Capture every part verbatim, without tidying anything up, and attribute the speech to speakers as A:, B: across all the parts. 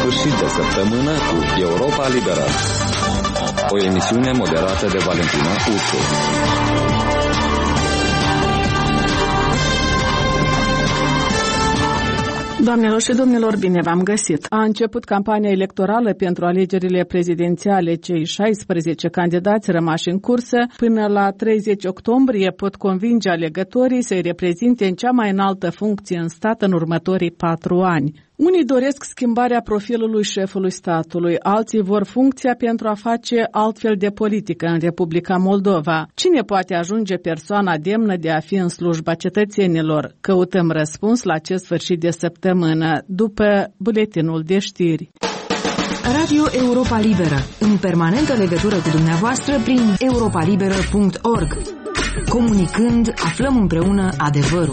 A: sfârșit de săptămână cu Europa Liberă. O emisiune moderată de Valentina Ursu.
B: Doamnelor și domnilor, bine v-am găsit! A început campania electorală pentru alegerile prezidențiale. Cei șaisprezece candidați rămași în cursă până la treizeci octombrie pot convinge alegătorii să-i reprezinte în cea mai înaltă funcție în stat în următorii patru ani. Unii doresc schimbarea profilului șefului statului, alții vor funcția pentru a face altfel de politică în Republica Moldova. Cine poate ajunge persoana demnă de a fi în slujba cetățenilor? Căutăm răspuns la acest sfârșit de săptămână, după buletinul de știri.
C: Radio Europa Liberă, în permanentă legătură cu dumneavoastră prin europa liberă punct org. Comunicând, aflăm împreună adevărul.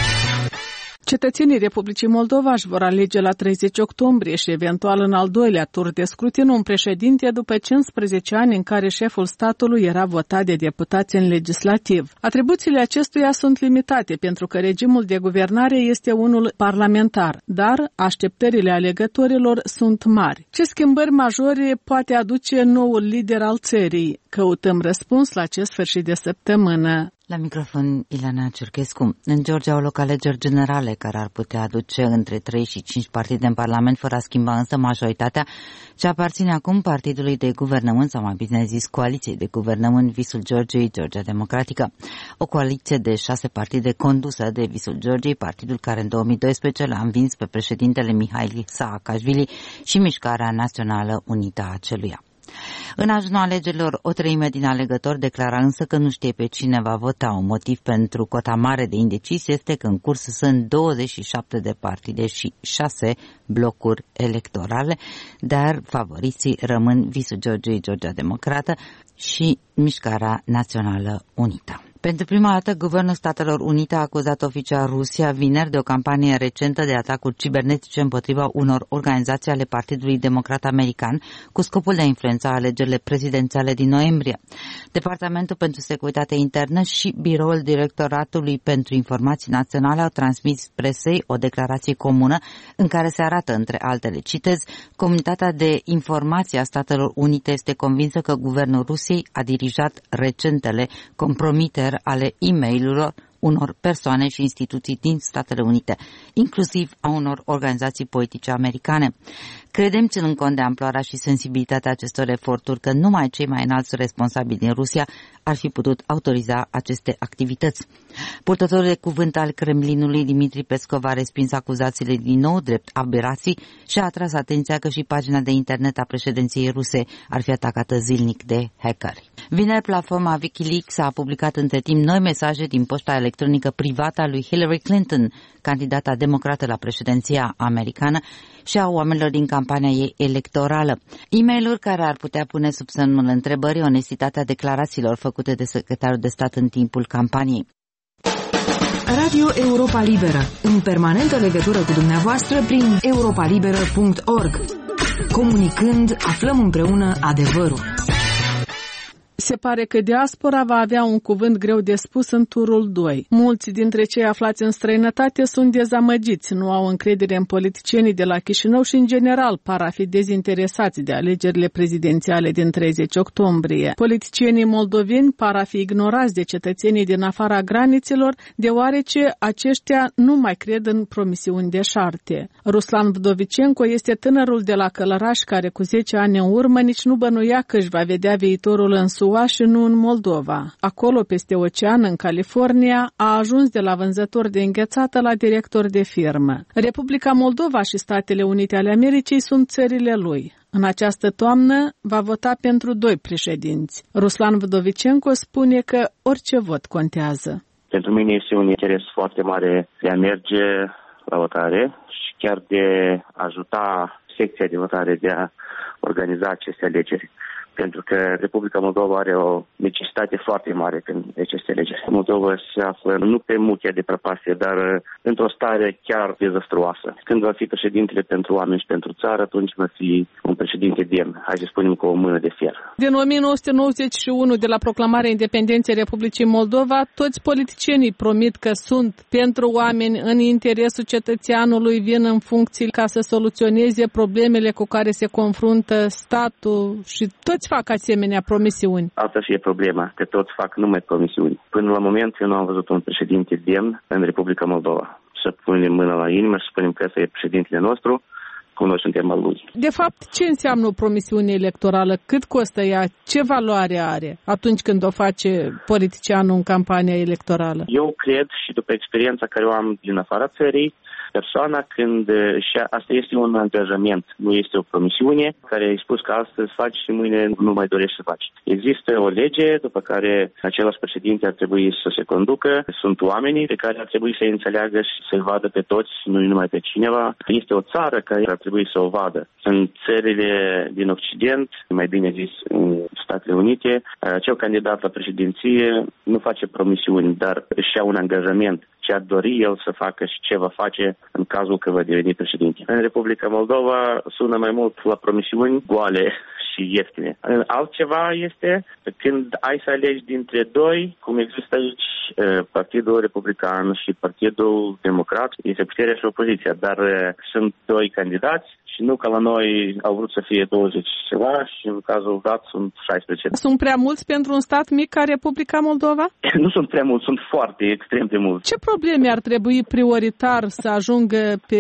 B: Cetățenii Republicii Moldova își vor alege la treizeci octombrie și eventual în al doilea tur de scrutin un președinte după cincisprezece ani în care șeful statului era votat de deputați în legislativ. Atribuțiile acestuia sunt limitate pentru că regimul de guvernare este unul parlamentar, dar așteptările alegătorilor sunt mari. Ce schimbări majore poate aduce noul lider al țării? Căutăm răspuns la acest sfârșit de săptămână.
D: La microfon, Ileana Ciurchescu. În Georgia au loc alegeri generale care ar putea aduce între trei și cinci partide în Parlament, fără a schimba însă majoritatea ce aparține acum partidului de guvernământ, sau mai bine zis coaliției de guvernământ Visul Georgiei, Georgia Democratică. O coaliție de șase partide condusă de Visul Georgiei, partidul care în două mii doisprezece l-a învins pe președintele Mihail Saakashvili și Mișcarea Națională Unită a aceluia. În ajunul alegerilor, o treime din alegători declara însă că nu știe pe cine va vota. Un motiv pentru cota mare de indecis este că în curs sunt douăzeci și șapte de partide și șase blocuri electorale, dar favoriții rămân Visul Georgiei, Georgia Democrată și Mișcarea Națională Unită. Pentru prima dată, Guvernul Statelor Unite a acuzat oficial Rusia vineri de o campanie recentă de atacuri cibernetice împotriva unor organizații ale Partidului Democrat American cu scopul de a influența alegerile prezidențiale din noiembrie. Departamentul pentru Securitate Internă și Biroul Directoratului pentru Informații Naționale au transmis presei o declarație comună în care se arată, între altele, citez, Comunitatea de Informații a Statelor Unite este convinsă că Guvernul Rusiei a dirijat recentele compromiteri ale e-mail-urilor unor persoane și instituții din Statele Unite, inclusiv a unor organizații politice americane. Credem, ținând cont de amploarea și sensibilitatea acestor eforturi, că numai cei mai înalți responsabili din Rusia ar fi putut autoriza aceste activități. Purtătorul de cuvânt al Kremlinului, Dimitri Peskov, a respins acuzațiile din nou drept aberații și a atras atenția că și pagina de internet a președinției ruse ar fi atacată zilnic de hackeri. Vineri, platforma Wikileaks a publicat între timp noi mesaje din poșta electronică privată a lui Hillary Clinton, candidata democrată la președinția americană, și a oamenilor din campania ei electorală. E-mail-uri care ar putea pune sub semnul întrebării onestitatea declarațiilor făcute de secretarul de stat în timpul campaniei.
C: Radio Europa Liberă, în permanentă legătură cu dumneavoastră prin europa liberă punct org. Comunicând, aflăm împreună adevărul.
B: Se pare că diaspora va avea un cuvânt greu de spus în turul doi. Mulți dintre cei aflați în străinătate sunt dezamăgiți, nu au încredere în politicienii de la Chișinău și, în general, par a fi dezinteresați de alegerile prezidențiale din treizeci octombrie. Politicienii moldoveni par a fi ignorați de cetățenii din afara granițelor, deoarece aceștia nu mai cred în promisiuni deșarte. Ruslan Vdovicenko este tânărul de la Călăraș care cu zece ani în urmă nici nu bănuia că își va vedea viitorul în S U A și nu în Moldova. Acolo, peste ocean, în California, a ajuns de la vânzător de înghețată la director de firmă. Republica Moldova și Statele Unite ale Americii sunt țările lui. În această toamnă va vota pentru doi președinți. Ruslan Vdovicenko spune că orice vot contează.
E: Pentru mine este un interes foarte mare de a merge la votare și chiar de a ajuta secția de votare de a organiza aceste alegeri. pentru că Republica Moldova are o necesitate foarte mare când aceste alegeri. Moldova se află nu pe muchea de prăpastie, dar într-o stare chiar dezastruoasă. Când va fi președintele pentru oameni și pentru țară, atunci va fi un președinte demn, hai să spunem cu o mână de fier.
B: Din o mie nouă sute nouăzeci și unu, de la proclamarea independenței Republicii Moldova, toți politicienii promit că sunt pentru oameni, în interesul cetățeanului, vin în funcții ca să soluționeze problemele cu care se confruntă statul și toți fac asemenea promisiuni.
E: Asta și e problema, că toți fac numai promisiuni. Până la moment eu nu am văzut un președinte demn în Republica Moldova. Să punem mâna la inimă și spunem că ăsta e președintele nostru, cum noi suntem al lui.
B: De fapt, ce înseamnă o promisiune electorală? Cât costă ea? Ce valoare are atunci când o face politicianul în campania electorală?
E: Eu cred, și după experiența care o am din afara țării, persoana când, și asta este un angajament, nu este o promisiune care ai spus că astăzi faci și mâine nu mai dorești să faci. Există o lege după care același președinte ar trebui să se conducă, sunt oamenii pe care ar trebui să-i înțeleagă și să-i vadă pe toți, nu numai pe cineva. Este o țară care ar trebui să o vadă. În țările din Occident, mai bine zis în Statele Unite, acel candidat la președinție nu face promisiuni, dar își ia un angajament ce ar dori el să facă și ce va face în cazul că va deveni președinte. În Republica Moldova sună mai mult la promisiuni goale și ieftine. Altceva este când ai să alegi dintre doi, cum există aici Partidul Republican și Partidul Democrat, este puterea și opoziția, dar sunt doi candidați și nu ca la noi au vrut să fie douăzeci ceva și în cazul dat sunt șaisprezece.
B: Sunt prea mulți pentru un stat mic ca Republica Moldova?
E: Nu sunt prea mulți, sunt foarte, extrem de mulți.
B: Ce probleme ar trebui prioritar să ajungă pe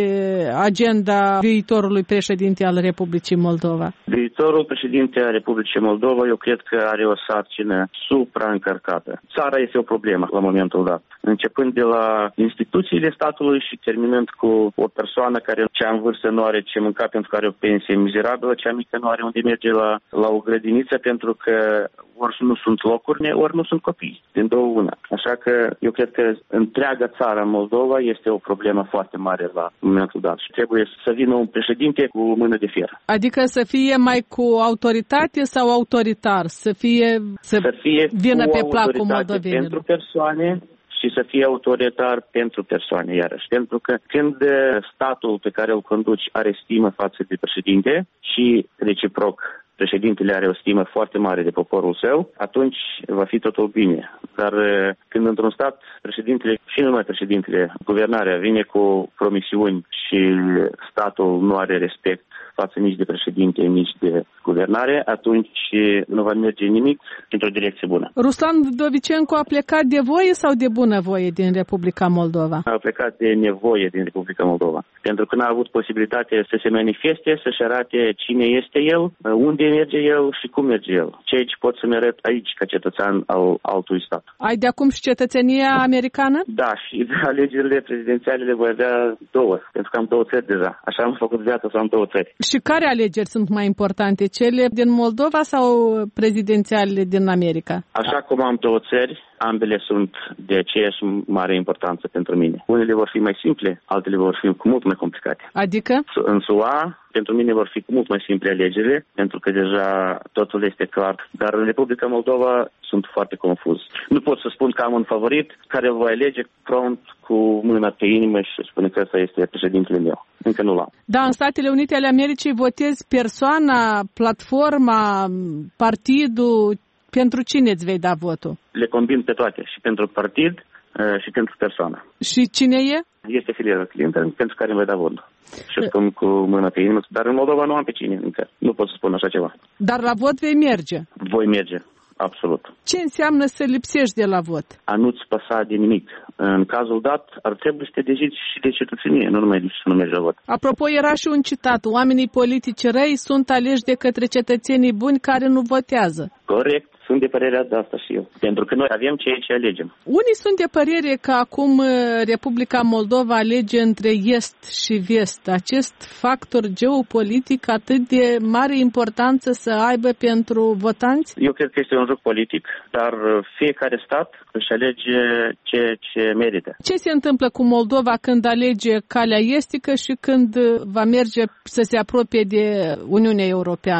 B: agenda viitorului președinte al Republicii Moldova?
E: Viitorul președinte al Republicii Moldova, eu cred că are o sarcină supraîncărcată. Țara este o problemă la momentul dat. Începând de la instituțiile statului și terminând cu o persoană care cea în vârstă nu are ce mânca pentru că are o pensie mizerabilă, cea mică nu are unde merge la, la o grădiniță pentru că ori nu sunt locuri, ori nu sunt copii. Din două una. Așa că eu cred că întreaga țară Moldova este o problemă foarte mare la momentul dat și trebuie să vină un președinte cu mână de fier.
B: Adică să fie mai cu autoritate sau autoritar? Să fie, să,
E: să fie
B: vină pe placul moldovenilor.
E: Pentru persoane și să fie autoritar pentru persoane, iarăși. Pentru că când statul pe care îl conduci are stimă față de președinte și reciproc președintele are o stimă foarte mare de poporul său, atunci va fi totul bine. Dar când într-un stat președintele, și nu numai președintele, guvernarea vine cu promisiuni și statul nu are respect față nici de președinte, nici de guvernare, atunci nu va merge nimic într-o direcție bună.
B: Ruslan Vdovicenko a plecat de voie sau de bunăvoie din Republica Moldova?
E: A plecat de nevoie din Republica Moldova. Pentru că n-a avut posibilitate să se manifeste, să-și arate cine este el, unde merge el și cum merge el. Ceea ce pot să-mi arăt aici ca cetățean al altui stat.
B: Ai de acum și cetățenia americană?
E: Da, și alegerile prezidențiale le voi avea două, pentru că am două țări deja. Așa am făcut viața să am două țări.
B: Și care alegeri sunt mai importante? Cele din Moldova sau prezidențialele din America?
E: Așa cum am două țări, ambele sunt de aceeași mare importanță pentru mine. Unele vor fi mai simple, altele vor fi cu mult mai complicate.
B: Adică?
E: În S U A, pentru mine vor fi cu mult mai simple alegerile, pentru că deja totul este clar. Dar în Republica Moldova sunt foarte confuz. Nu pot să spun că am un favorit care îl voi alege prompt cu mâna pe inimă și spune că ăsta este președintele meu. Încă nu l-am.
B: Da, în Statele Unite ale Americii votezi persoana, platforma, partidul. Pentru cine îți vei da votul?
E: Le combin pe toate, și pentru partid și pentru persoană.
B: Și cine e?
E: Este Hillary Clinton, pentru care îmi voi da votul. Și o spun cu mâna pe inimă, dar în Moldova nu am pe cine încă. Nu pot să spun așa ceva.
B: Dar la vot vei merge?
E: Voi merge, absolut.
B: Ce înseamnă să lipsești de la vot?
E: A nu-ți păsa de nimic. În cazul dat, ar trebui să te dezici și de cetățenie, nu numai de să nu mergi la vot.
B: Apropo, era și un citat. Oamenii politici răi sunt aleși de către cetățenii buni care nu votează.
E: Corect. Sunt de părerea de asta și eu. Pentru că noi avem ceea ce alegem.
B: Unii sunt de părere că acum Republica Moldova alege între est și vest. Acest factor geopolitic atât de mare importanță să aibă pentru votanți?
E: Eu cred că este un joc politic, dar fiecare stat își alege ceea ce merită.
B: Ce se întâmplă cu Moldova când alege calea estică și când va merge să se apropie de Uniunea Europeană?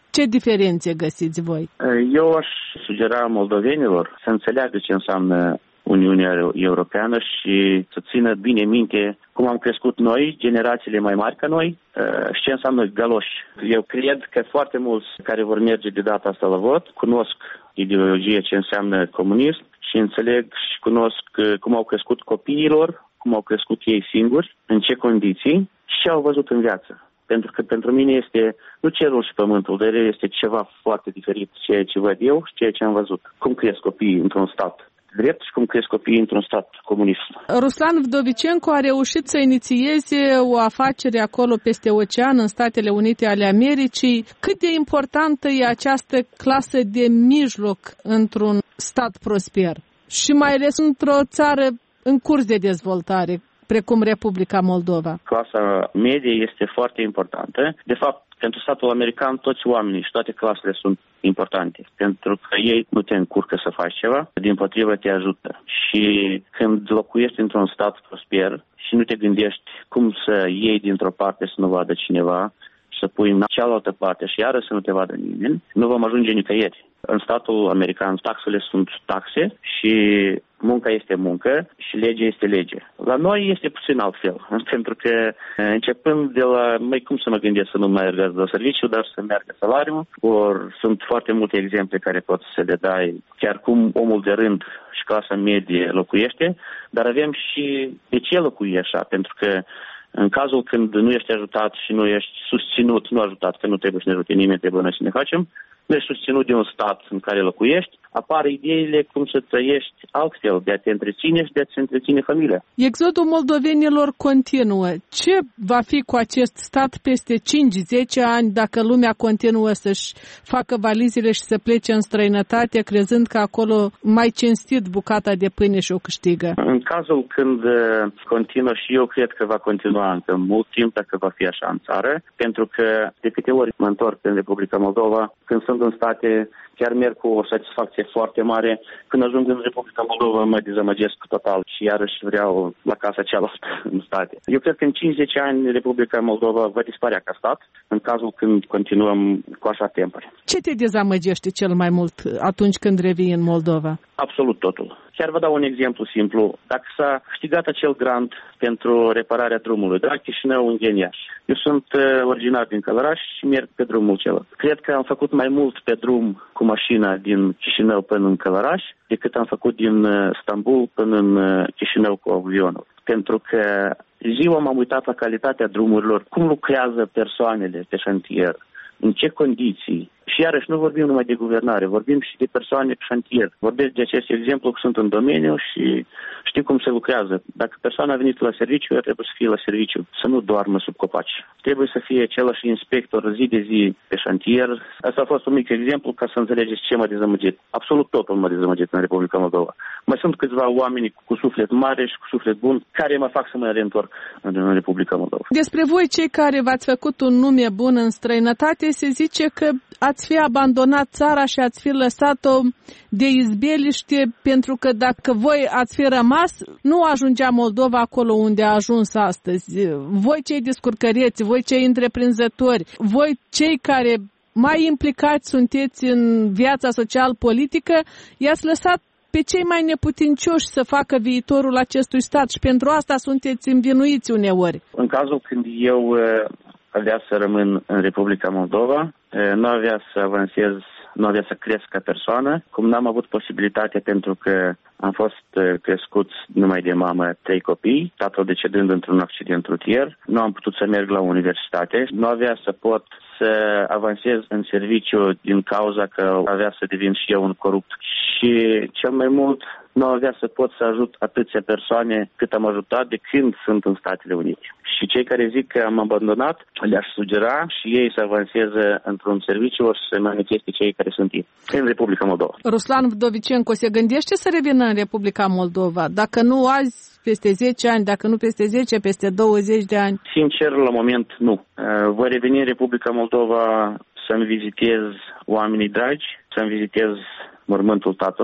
B: Ce diferențe găsiți voi?
E: Eu aș sugera moldovenilor să înțeleagă ce înseamnă Uniunea Europeană și să țină bine minte cum am crescut noi, generațiile mai mari ca noi, și ce înseamnă galoși. Eu cred că foarte mulți care vor merge de data asta la vot cunosc ideologia ce înseamnă comunism și înțeleg și cunosc cum au crescut copiilor, cum au crescut ei singuri, în ce condiții și ce au văzut în viață. Pentru că pentru mine este nu cerul și pământul, dar este ceva foarte diferit ceea ce văd eu și ceea ce am văzut. Cum cresc copiii într-un stat drept și cum cresc copiii într-un stat comunist.
B: Ruslan Vdovicenko a reușit să inițieze o afacere acolo peste ocean, în Statele Unite ale Americii. Cât de importantă e această clasă de mijloc într-un stat prosper? Și mai ales într-o țară în curs de dezvoltare, precum Republica Moldova.
E: Clasa medie este foarte importantă. De fapt, pentru statul american, toți oamenii și toate clasele sunt importante, pentru că ei nu te încurcă să faci ceva, dimpotrivă te ajută. Și când locuiești într-un stat prosper și nu te gândești cum să iei dintr-o parte să nu vadă cineva, să pui în cealaltă parte și iară să nu te vadă nimeni, nu vom ajunge nicăieri. În statul american taxele sunt taxe și munca este muncă și legea este lege. La noi este puțin altfel, pentru că începând de la, mai cum să mă gândesc să nu merg la serviciu, dar să meargă salariul, ori sunt foarte multe exemple care pot să le dai, chiar cum omul de rând și clasa medie locuiește, dar avem și de ce locuiești așa, pentru că în cazul când nu ești ajutat și nu ești susținut, nu ajutat, că nu trebuie să ne ajute nimeni, trebuie noi să ne facem, nu ești susținut de un stat în care locuiești, apar ideile cum să trăiești altfel, de a te întreține și de a-ți întreține familia.
B: Exodul moldovenilor continuă. Ce va fi cu acest stat peste cinci zece ani dacă lumea continuă să-și facă valizele și să plece în străinătate, crezând că acolo mai cinstit bucata de pâine și o câștigă? În
E: cazul când continuă, și eu cred că va continua încă mult timp dacă va fi așa în țară, pentru că de câte ori mă întorc în Republica Moldova, când sunt în state, chiar merg cu o satisfacție foarte mare. Când ajung în Republica Moldova, mă dezamăgesc total și iarăși vreau la casa cealaltă în state. Eu cred că în cinci zece ani Republica Moldova va dispărea ca stat, în cazul când continuăm cu așa tempuri.
B: Ce te dezamăgește cel mai mult atunci când revii în Moldova?
E: Absolut totul. Chiar vă dau un exemplu simplu. Dacă s-a câștigat acel grant pentru repararea drumului de la Chișinău în Iași, eu sunt uh, originar din Călăraș și merg pe drumul celălalt. Cred că am făcut mai mult pe drum cu mașina din Chișinău până în Călăraș decât am făcut din uh, Stambul până în uh, Chișinău cu avionul. Pentru că ziua m-am uitat la calitatea drumurilor, cum lucrează persoanele pe șantier, în ce condiții. Și iarăși nu vorbim numai de guvernare, vorbim și de persoane pe șantier. Vorbesc de acest exemplu că sunt în domeniu și știu cum se lucrează. Dacă persoana a venit la serviciu, ea trebuie să fie la serviciu, să nu doarmă sub copaci. Trebuie să fie același inspector zi de zi pe șantier. Asta a fost un mic exemplu ca să înțelegeți ce m-a dezamăgit. Absolut totul m-a dezamăgit în Republica Moldova. Mai sunt câțiva oameni cu suflet mare și cu suflet bun care mă fac să mă reîntorc în Republica Moldova. Despre
B: voi, cei care v-ați făcut un nume bun în străinătate, se zice că ați fi abandonat țara și ați fi lăsat-o de izbeliște, pentru că dacă voi ați fi rămas, nu ajungea Moldova acolo unde a ajuns astăzi. Voi cei descurcăreți, voi cei întreprinzători, voi cei care mai implicați sunteți în viața social-politică, i-ați lăsat pe cei mai neputincioși să facă viitorul acestui stat și pentru asta sunteți învinuiți uneori.
E: În cazul când eu avea să rămân în Republica Moldova, nu avea să avansez, nu avea să cresc ca persoană, cum n-am avut posibilitate pentru că am fost crescut numai de mamă, trei copii, tatăl decedând într-un accident rutier, nu am putut să merg la universitate, nu avea să pot să avansez în serviciu din cauza că avea să devin și eu un corupt. Și cel mai mult nu avea să pot să ajut atâția persoane cât am ajutat de când sunt în Statele Unite. Și cei care zic că am abandonat, le-aș sugera și ei să avanseze într-un serviciu ori să manifeste cei care sunt ei în Republica Moldova.
B: Ruslan Vdovicenko se gândește să revină în Republica Moldova? Dacă nu azi, peste zece ani, dacă nu peste zece, peste douăzeci de ani?
E: Sincer, la moment, nu. Voi reveni în Republica Moldova să-mi vizitez oamenii dragi, să-mi vizitez mormântul tatălui,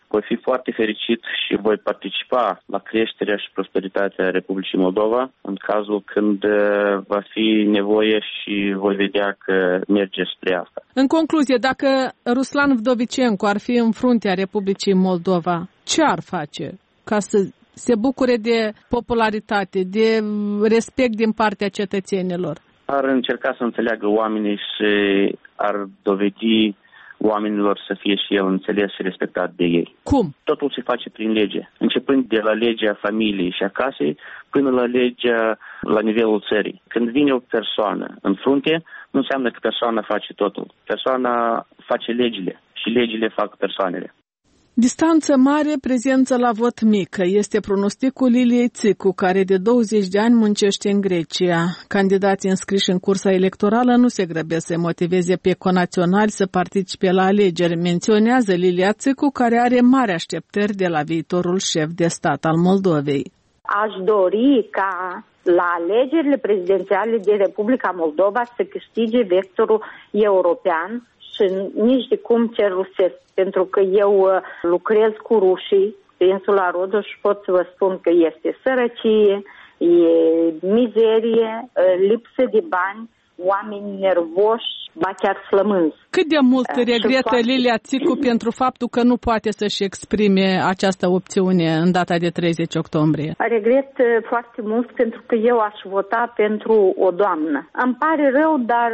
E: Voi fi foarte fericit și voi participa la creșterea și prosperitatea Republicii Moldova în cazul când va fi nevoie și voi vedea că merge spre asta.
B: În concluzie, dacă Ruslan Vdovicenko ar fi în fruntea Republicii Moldova, ce ar face ca să se bucure de popularitate, de respect din partea cetățenilor?
E: Ar încerca să înțeleagă oamenii și ar dovedi oamenilor să fie și el înțeles și respectat de ei.
B: Cum?
E: Totul se face prin lege, începând de la legea familiei și a casei până la legea la nivelul țării. Când vine o persoană în frunte, nu înseamnă că persoana face totul. Persoana face legile și legile fac persoanele.
B: Distanță mare, prezență la vot mică. Este pronosticul Liliei Țicu, care de douăzeci de ani muncește în Grecia. Candidații înscriși în cursa electorală nu se grăbesc să motiveze pe conaționali să participe la alegeri, menționează Lilia Țicu, care are mari așteptări de la viitorul șef de stat al Moldovei.
F: Aș dori ca la alegerile prezidențiale din Republica Moldova să câștige vectorul european și nici de cum cer rusesc, pentru că eu lucrez cu rușii pe insula Rodos și pot să vă spun că este sărăcie, e mizerie, lipsă de bani, oameni nervoși, ba chiar flămânzi.
B: Cât de mult regretă Lilia Țicu pentru faptul că nu poate să-și exprime această opțiune în data de treizeci octombrie?
F: Regret foarte mult pentru că eu aș vota pentru o doamnă. Îmi pare rău, dar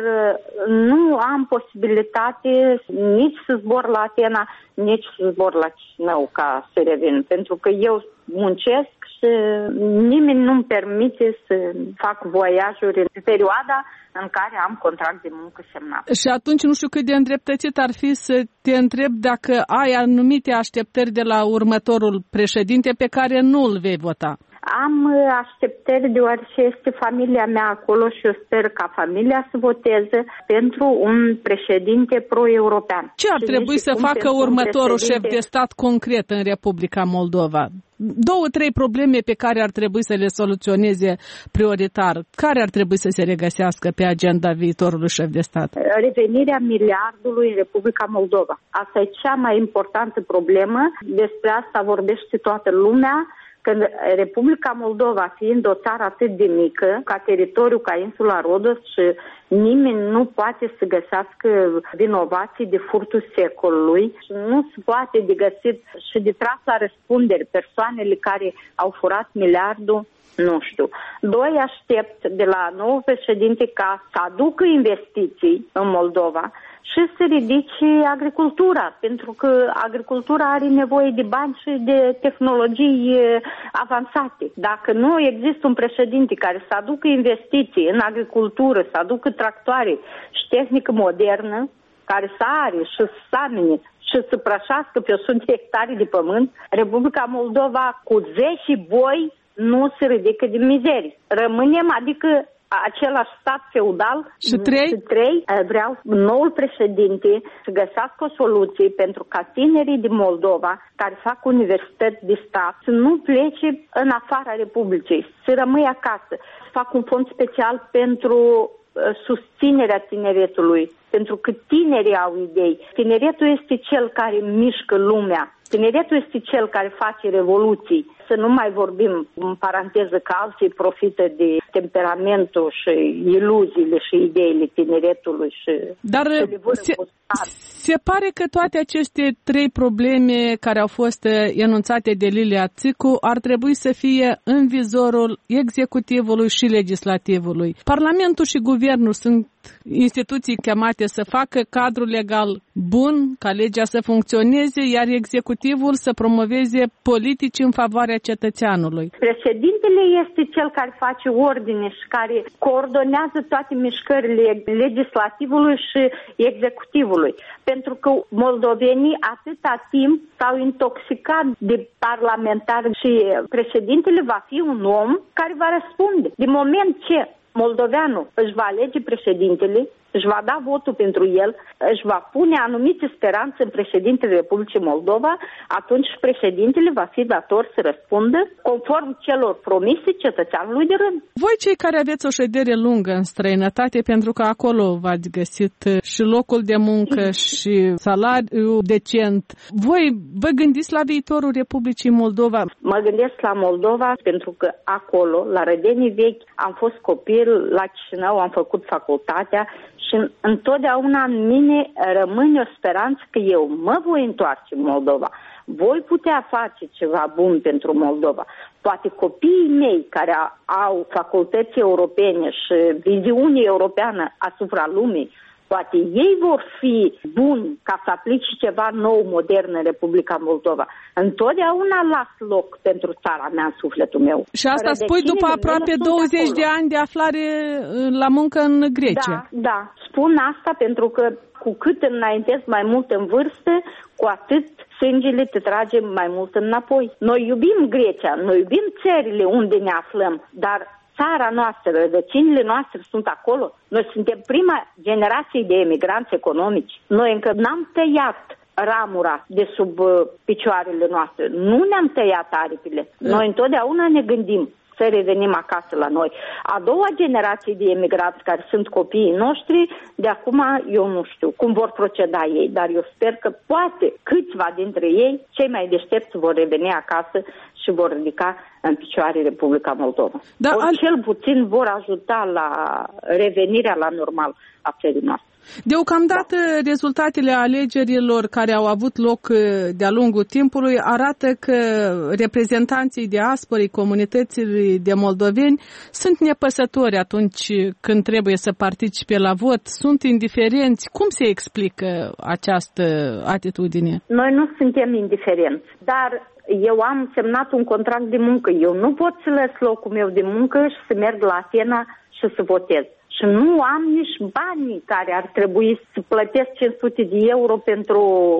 F: nu am posibilitate nici să zbor la Atena, nici să zbor la Chișinău ca să revin, pentru că eu muncesc și nimeni nu-mi permite să fac voiajuri în perioada în care am contract de muncă semnat.
B: Și atunci nu știu cât de îndreptățit ar fi să te întreb dacă ai anumite așteptări de la următorul președinte pe care nu îl vei vota.
F: Am așteptări deoarece este familia mea acolo și eu sper ca familia să voteze pentru un președinte pro-european.
B: Ce ar trebui să facă următorul șef de stat concret în Republica Moldova? Două, trei probleme pe care ar trebui să le soluționeze prioritar. Care ar trebui să se regăsească pe agenda viitorului șef de stat?
F: Revenirea miliardului în Republica Moldova. Asta e cea mai importantă problemă. Despre asta vorbește toată lumea. Când Republica Moldova, fiind o țară atât de mică, ca teritoriu, ca insula Rodos, și nimeni nu poate să găsească vinovații de furtul secolului, și nu se poate de găsit și de tras la răspundere persoanele care au furat miliardul, nu știu. Doi, aștept de la nou președinte ca să aducă investiții în Moldova și să ridice agricultura, pentru că agricultura are nevoie de bani și de tehnologii avansate. Dacă nu există un președinte care să aducă investiții în agricultură, să aducă tractoare și tehnică modernă, care să are și să samene și să prășească pe o sută de hectare de pământ, Republica Moldova cu zece boi nu se ridică din mizerie. Rămânem, adică același stat feudal.
B: Și trei?
F: Și trei, vreau noul președinte să găsească o soluție pentru ca tinerii din Moldova care fac universități de stat să nu plece în afara Republicii, să rămâi acasă, să fac un fond special pentru susținerea tineretului, pentru că tinerii au idei. Tineretul este cel care mișcă lumea. Tineretul este cel care face revoluții. Să nu mai vorbim, în paranteză, că alții profită de temperamentul și iluziile și ideile tineretului. Și
B: Dar se, se pare că toate aceste trei probleme care au fost enunțate de Lilia Țicu ar trebui să fie în vizorul executivului și legislativului. Parlamentul și guvernul sunt instituții chemate să facă cadrul legal bun, ca legea să funcționeze, iar executivul să promoveze politici în favoarea cetățeanului.
F: Președintele este cel care face ordine și care coordonează toate mișcările legislativului și executivului. Pentru că moldovenii atâta timp s-au intoxicat de parlamentari și președintele va fi un om care va răspunde. Din moment ce moldoveanul își va alege președintele, își va da votul pentru el, își va pune anumite speranțe în președintele Republicii Moldova, atunci președintele va fi dator să răspundă conform celor promise cetățeanului de rând.
B: Voi cei care aveți o ședere lungă în străinătate, pentru că acolo v-ați găsit și locul de muncă și salariu decent, voi vă gândiți la viitorul Republicii Moldova?
F: Mă gândesc la Moldova pentru că acolo, la Rădenii Vechi, am fost copil, la Chișinău am făcut facultatea și întotdeauna în mine rămâne o speranță că eu mă voi întoarce în Moldova. Voi putea face ceva bun pentru Moldova. Poate copiii mei care au facultăți europene și viziune europeană asupra lumii, poate ei vor fi buni ca să aplice ceva nou, modern în Republica Moldova. Întotdeauna las loc pentru țara mea în sufletul meu.
B: Și asta spui după aproape douăzeci de ani de aflare la muncă în Grecia.
F: Da, da. Spun asta pentru că cu cât înaintezi mai mult în vârstă, cu atât sângele te trage mai mult înapoi. Noi iubim Grecia, noi iubim țările unde ne aflăm, dar țara noastră, rădăcinile noastre sunt acolo. Noi suntem prima generație de emigranți economici. Noi încă n-am tăiat ramura de sub picioarele noastre. Nu ne-am tăiat aripile. Noi întotdeauna ne gândim să revenim acasă la noi. A doua generație de emigranți care sunt copiii noștri, de acum eu nu știu cum vor proceda ei, dar eu sper că poate câțiva dintre ei, cei mai deștepți, vor reveni acasă și vor ridica în picioare Republica Moldova. Da, Ori al... cel puțin vor ajuta la revenirea la normal a țării noastre.
B: Deocamdată, da. Rezultatele alegerilor care au avut loc de-a lungul timpului arată că reprezentanții diasporii, comunității de moldoveni sunt nepăsători atunci când trebuie să participe la vot, sunt indiferenți. Cum se explică această atitudine?
F: Noi nu suntem indiferenți, dar eu am semnat un contract de muncă. Eu nu pot să lăs locul meu de muncă și să merg la Atena și să votez. Și nu am nici banii care ar trebui să plătesc cinci sute de euro pentru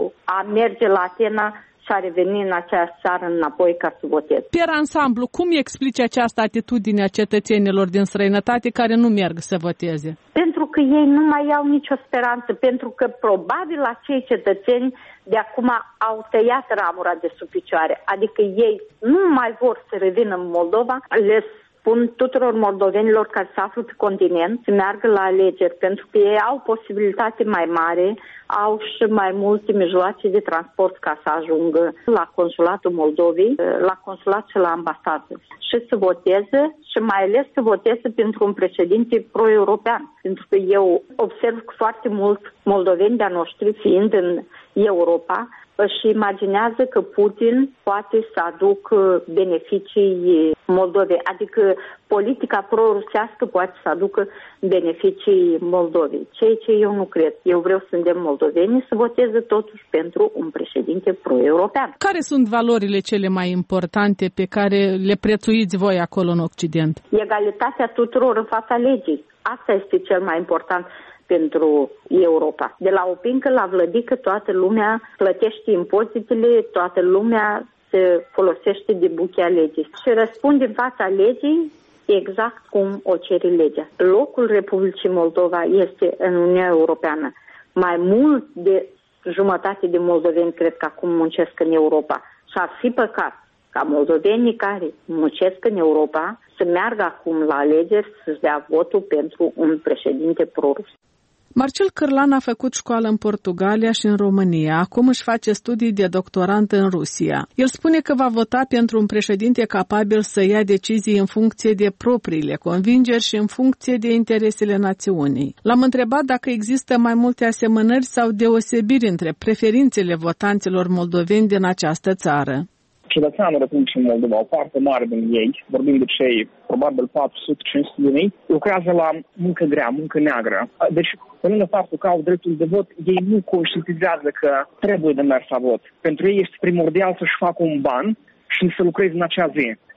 F: a merge la Atena și a reveni în acea țară înapoi ca să votez.
B: Per ansamblu, cum explici această atitudine a cetățenilor din străinătate care nu merg să voteze?
F: Pentru că ei nu mai au nicio speranță, pentru că probabil acei cetățeni de acum au tăiat ramura de sub picioare, adică ei nu mai vor să revină în Moldova, le spun tuturor moldovenilor care se află pe continent să meargă la alegeri, pentru că ei au posibilitate mai mare, au și mai multe mijloace de transport ca să ajungă la consulatul Moldovei, la consulat și la ambasadă și să voteze și mai ales să voteze pentru un președinte pro-european. Pentru că eu observ că foarte mulți moldoveni de-a noștri, fiind în Europa, își imaginează că Putin poate să aducă beneficii Moldovei, adică politica pro-rusească poate să aducă beneficii Moldovei, ceea ce eu nu cred. Eu vreau să îndemn moldovenii să voteze totuși pentru un președinte pro-european.
B: Care sunt valorile cele mai importante pe care le prețuiți voi acolo în Occident?
F: Egalitatea tuturor în fața legii. Asta este cel mai important pentru Europa. De la o pincă la vlădică toată lumea plătește impozitele, toată lumea se folosește de buchea legii și răspunde în fața legii exact cum o cere legea. Locul Republicii Moldova este în Uniunea Europeană. Mai mult de jumătate de moldoveni cred că acum muncesc în Europa și ar fi păcat ca moldovenii care muncesc în Europa să meargă acum la alegeri să-și dea votul pentru un președinte pro-rus.
B: Marcel Cârlan a făcut școală în Portugalia și în România. Acum își face studii de doctorant în Rusia. El spune că va vota pentru un președinte capabil să ia decizii în funcție de propriile convingeri și în funcție de interesele națiunii. L-am întrebat dacă există mai multe asemănări sau deosebiri între preferințele votanților moldoveni din această țară.
G: Cetățeanul Republicii Moldova, o parte mare din ei, vorbim de cei probabil patru sute cinci sute de mii, lucrează la muncă grea, muncă neagră. Deci, pe lângă faptul că au dreptul de vot, ei nu conștientizează că trebuie de mers la vot. Pentru ei este primordial să-și facă un ban și să lucreze în acea zi.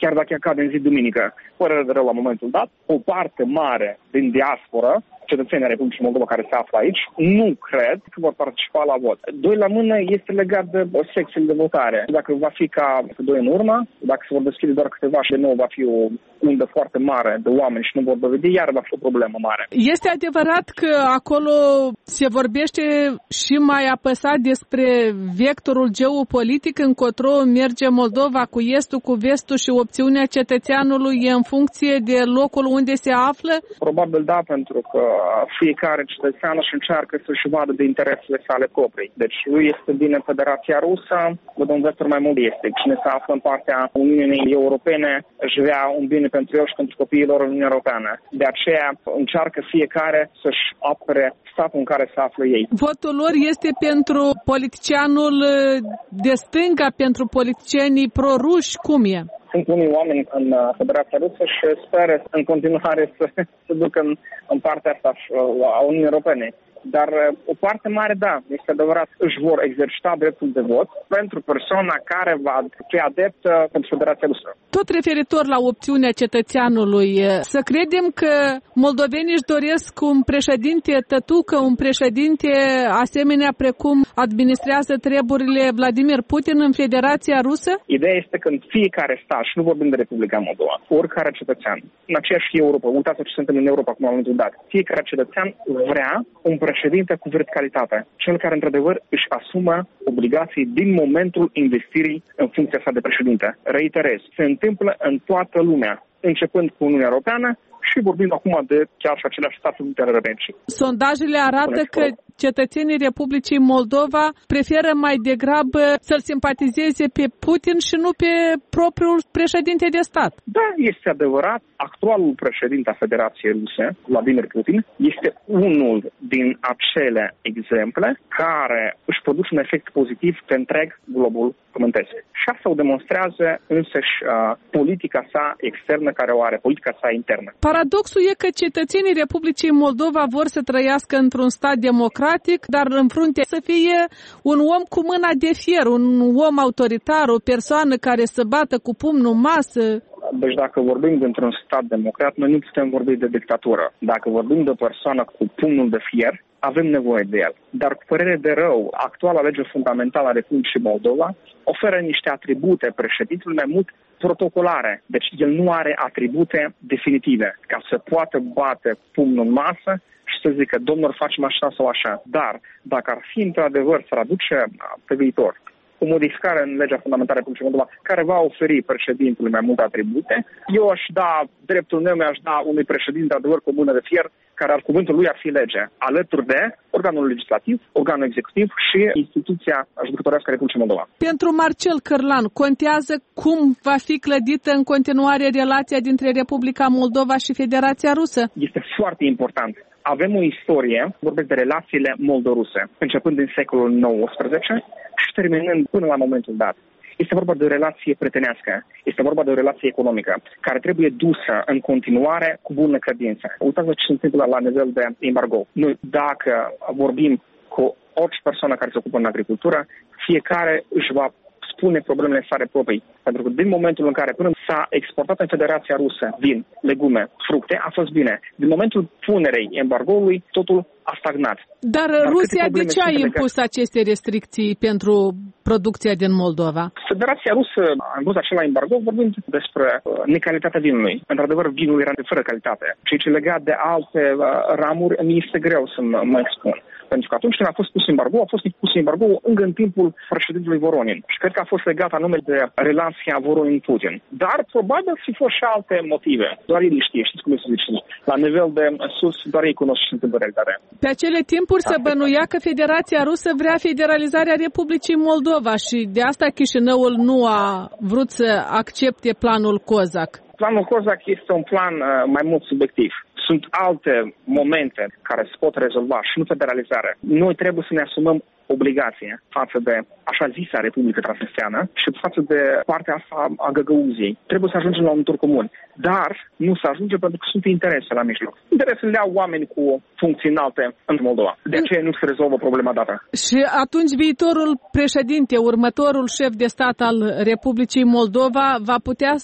G: chiar dacă ea cade în zi duminică, părere de rău la momentul dat, o parte mare din diaspora, cetățenii Republicii Moldova care se află aici, nu cred că vor participa la vot. Doi la mână este legat de secțiile de votare. Dacă va fi ca doi în urmă, dacă se vor deschide doar câteva și de nou va fi o undă foarte mare de oameni și nu vor dovedi, iar va fi o problemă mare.
B: Este adevărat că acolo se vorbește și mai apăsat despre vectorul geopolitic încotro merge Moldova cu estul, cu vestul și opțiunea cetățeanului e în funcție de locul unde se află?
G: Probabil da, pentru că fiecare cetățean își încearcă să-și vadă de interesele sale proprii. Deci lui este bine Federația Rusă, văd un vector mai mult este. Cine se află în partea Uniunii Europene își vrea un bine pentru el și pentru copiii lor în Uniunea Europeană. De aceea încearcă fiecare să-și apere statul în care se află ei.
B: Votul lor este pentru politicianul de stânga, pentru politicienii pro-ruși, cum e?
G: Sunt unii oameni în Federația Rusă și sper în continuare să se ducă în, în partea asta a Uniunii Europene. Dar o parte mare, da, este adevărat, își vor exercita dreptul de vot pentru persoana care va fi adeptă pentru Federația Rusă.
B: Tot referitor la opțiunea cetățeanului, să credem că moldovenii își doresc un președinte tătucă, un președinte asemenea precum administrează treburile Vladimir Putin în Federația Rusă?
G: Ideea este că în fiecare stat, și nu vorbim de Republica Moldova, oricare cetățean, în aceeași Europa, uitați ce se întâmplă în Europa acum la momentul dat, fiecare cetățean vrea un președinte cu verticalitate, cel care într-adevăr își asumă obligații din momentul investirii în funcția sa de președinte. Reiterez, se întâmplă în toată lumea, începând cu Uniunea Europeană și vorbim acum de chiar și aceleași state unite ale Republicii.
B: Sondajele arată că cetățenii Republicii Moldova preferă mai degrabă să-l simpatizeze pe Putin și nu pe propriul președinte de stat.
G: Da, este adevărat. Actualul președinte a Federației Ruse, Vladimir Putin, este unul din acele exemple care își produc un efect pozitiv pe întreg globul pământesc. Și asta o demonstrează însăși uh, politica sa externă care o are, politica sa internă.
B: Paradoxul e că cetățenii Republicii Moldova vor să trăiască într-un stat democratic, dar în frunte să fie un om cu mâna de fier, un om autoritar, o persoană care să bată cu pumnul în masă.
G: Deci dacă vorbim dintr-un stat democrat, noi nu putem vorbi de dictatură. Dacă vorbim de o persoană cu pumnul de fier, avem nevoie de el. Dar cu părere de rău, actuala lege fundamentală a Republicii Moldova oferă niște atribute președintelui mai mult protocolare. Deci el nu are atribute definitive ca să poată bate pumnul în masă și să zică, domnul, facem așa sau așa. Dar dacă ar fi într-adevăr să aduce pe viitor o modificare în legea fundamentală a Republicii Moldova care va oferi președintelui mai multe atribute, eu aș da, dreptul meu mi-aș da unui președinte adevăr cu mână de fier, care al cuvântul lui ar fi lege, alături de organul legislativ, organul executiv și instituția judecătorească a Republicii Moldova.
B: Pentru Marcel Cârlan, contează cum va fi clădită în continuare relația dintre Republica Moldova și Federația Rusă?
G: Este foarte important. Avem o istorie, vorbesc de relațiile moldo-ruse, începând din secolul nouăsprezece și terminând până la momentul dat. Este vorba de o relație prietenească, este vorba de o relație economică, care trebuie dusă în continuare cu bună credință. Uitați-vă ce se întâmplă la nivel de embargo. Noi, dacă vorbim cu orice persoană care se ocupă în agricultură, fiecare își va spune problemele sale proprii. Pentru că din momentul în care până s-a exportat în Federația Rusă vin, legume, fructe, a fost bine. Din momentul punerei embargoului, totul a stagnat.
B: Dar, Dar Rusia de ce a impus legat? aceste restricții pentru producția din Moldova?
G: Federația Rusă a impus acela embargo vorbind despre necalitatea vinului. Într-adevăr, vinul era de fără calitate. Ceea ce legat de alte ramuri, mi este greu să mă expun. Pentru că atunci când a fost pus embargo, a fost pus embargo încă în timpul președintelui Voronin. Și cred că a fost legat anume de relația Voronin-Putin. Dar probabil să fi fost și alte motive. Doar ei știe, știți cum se zice. La nivel de sus, doar ei cunosc ce se întâmplă în realitate.
B: Pe acele timpuri se bănuia că Federația Rusă vrea federalizarea Republicii Moldova și de asta Chișinăul nu a vrut să accepte planul Cozac.
G: Planul Cozac este un plan uh, mai mult subiectiv. Sunt alte momente care se pot rezolva și nu federalizare. Noi trebuie să ne asumăm obligație față de așa zisa Republică Transnistreană și față de partea asta a Găgăuziei. Trebuie să ajungem la un tur comun. Dar nu se ajunge pentru că sunt interese la mijloc. Interesele au oameni cu funcții înalte în Moldova. De aceea nu se rezolvă problema dată.
B: Și atunci viitorul președinte, următorul șef de stat al Republicii Moldova va putea să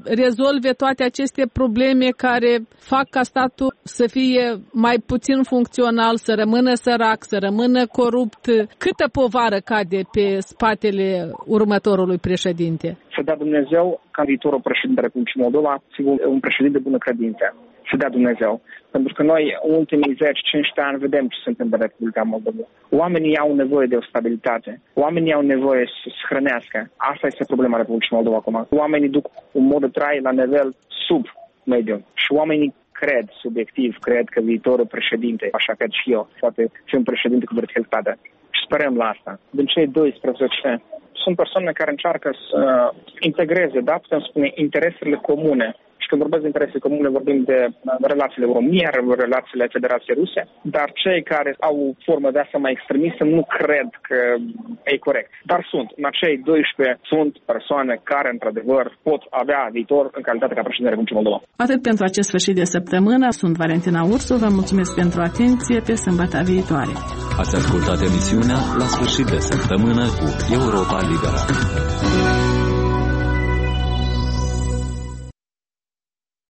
B: rezolve toate aceste probleme care fac ca statul să fie mai puțin funcțional, să rămână sărac, să rămână corupt? Câtă povară cade pe spatele următorului președinte?
G: Să dea Dumnezeu ca viitorul președinte Republicii Moldova, sigur, un președinte de bună credință. Să dea Dumnezeu. Pentru că noi, în ultimii zece cincisprezece ani, vedem ce se întâmplă în Republica Moldova. Oamenii au nevoie de o stabilitate. Oamenii au nevoie să se hrănească. Asta este problema Republicii Moldova acum. Oamenii duc un mod de trai la nivel sub mediu. Și oamenii cred, subiectiv, cred că viitorul președinte, așa cred și eu, poate fi un președinte cu verticalitate. Și sperăm la asta. Din cei doisprezece sunt persoane care încearcă să integreze, da, putem spune, interesele comune. Și când vorbesc de interese comune, vorbim de relațiile România, relațiile Federației Ruse, dar cei care au o formă de asta mai extremistă nu cred că e corect. Dar sunt, în acei doisprezece sunt persoane care, într-adevăr, pot avea viitor în calitate ca președinte Republicii Moldova.
B: Atât pentru acest sfârșit de săptămână. Sunt Valentina Ursu, vă mulțumesc pentru atenție, pe sâmbătă viitoare.
A: Ați ascultat emisiunea La sfârșit de săptămână cu Europa Liberă.